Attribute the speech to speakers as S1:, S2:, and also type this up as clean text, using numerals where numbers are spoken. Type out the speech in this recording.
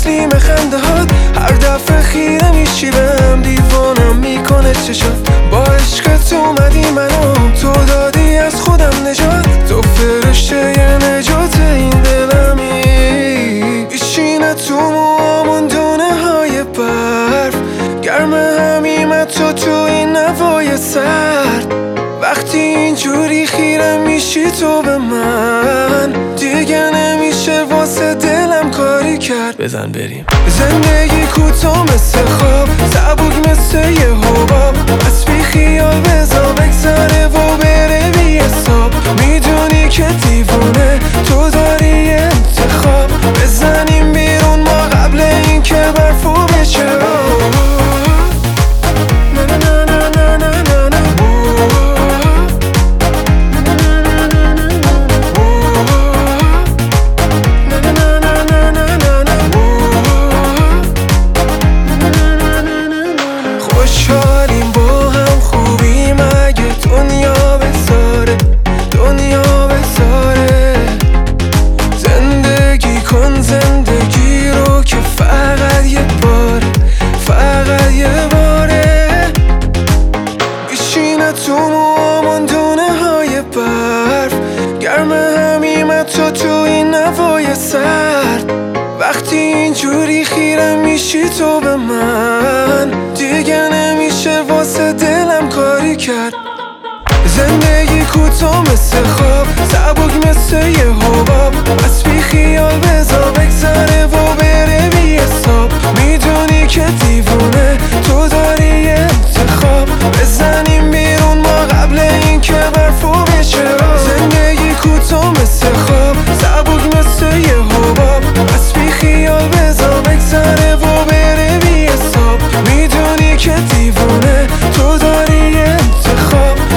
S1: تسلیم خنده هات. هر دفعه خیره میشی بهم، دیوانم میکنه چشات. با عشقت اومدی منو تو دادی از خودم نجات. تو فرشته ی نجات این دلمی. بشینه تو موامون دونه های برف، گرم همیم تو این نوای سرد. وقتی اینجوری خیره میشی تو به من، دیگه نمیشه واسه دلم کاری کرد. بزن بریم. زندگی کوتاه مثل خواب، سبک مثل یه حباب. از بی خیال بزا بگذره و بره بی حساب. میدونی که دیوونه تو داری انتخاب. بزنیم بیرون ما قبل این که برفو بشه. خوشحالیم با هم، خوبیم اگه دنیا بذاره، دنیا بذاره. زندگی کن زندگی رو که فقط یه باره، فقط یه باره. بشینه تو موامون دونه های برف، گرم همیم تو این نوای سرد. وقتی اینجوری خیره میشی تو به من، دیگه نمیشه واسه دلم کاری کرد. زندگی کوتاه مثل خواب، سبک مثل یه حباب. از بی خیال بذار